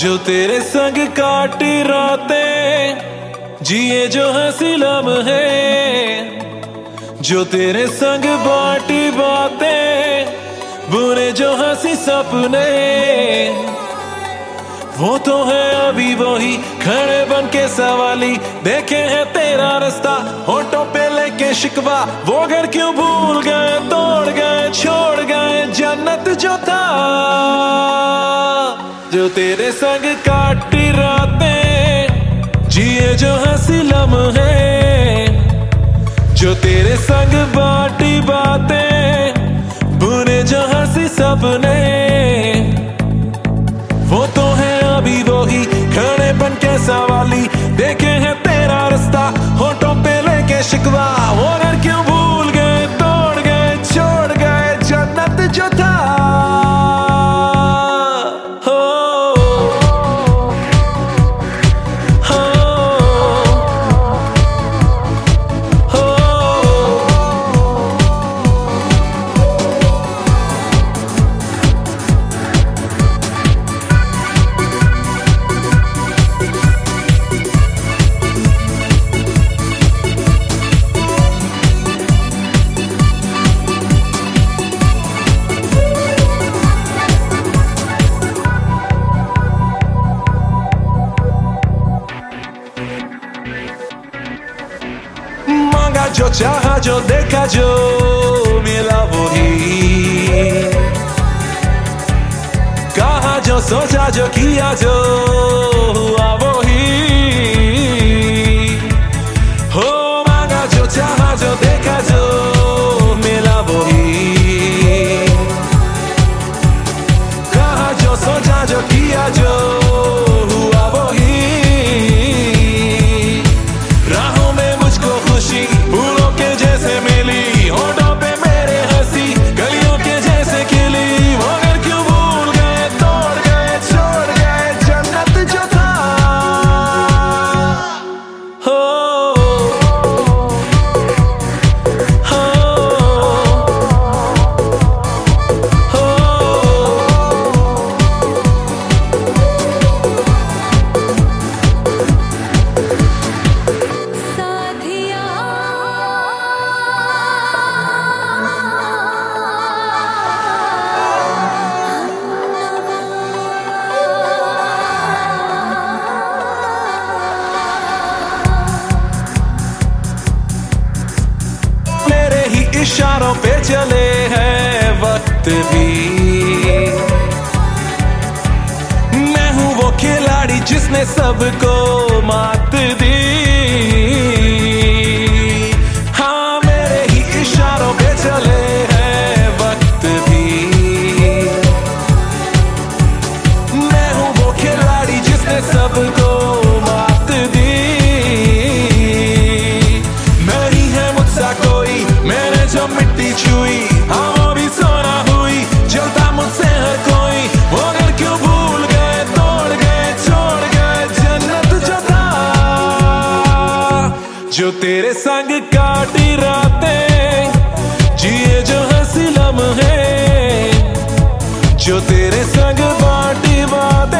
जो तेरे संग काटी रातें, जिए जो हंसी लम्हे, जो तेरे संग बाटी बातें, बुने जो हंसी सपने, वो तो है अभी वही खड़े बन के सवाली। देखे है तेरा रास्ता होठों पे लेके शिकवा, वो घर क्यों भूल गए, तोड़ गए, छोड़ गए जन्नत जो था। जो तेरे संग काटी रातें, जिए जो हंसी लम्हे, जो तेरे संग बाटी बातें, बुने जो हंसी सपने, वो तो है अभी वही खड़े बन के सवाली। देखे है तेरा रास्ता होठों पे लेके शिकवा, वो घर क्यों भूल गए, तोड़ गए, छोड़ गए जन्नत जो था। जो चाहा जो देखा जो मिला वही, कहा जो सोचा जो किया जो हुआ वही। हो मांगा जो चाहा जो देखा जो मिला वही, कहा जो सोचा जो किया जो हुआ वही। राहों में मुझको खुशी फूलों के जैसे मिली, होठों पे मेरे हंसी गलियों के जैसे खिली। वो घर क्यों भूल गए, तोड़ गए, छोड़ गए जन्नत जो था। हो इशारों पे चले हैं वक्त भी, मैं हूँ वो खिलाड़ी जिसने सबको मात दी। हाँ मेरे ही इशारों पे चले हैं वक्त भी, मैं हूँ वो खिलाड़ी जिसने सबको मात दी। नहीं है मुझसा कोई, मैंने जो मिट्टी छुई हाँ वो भी सोना हुई। जलता मुझसे हर कोई, वो घर क्यों भूल गए, तोड़ गए, छोड़ गए जन्नत जो था। जो तेरे संग काटी रातें, जिए जो हंसी लम्हे, जो तेरे संग बाटी बात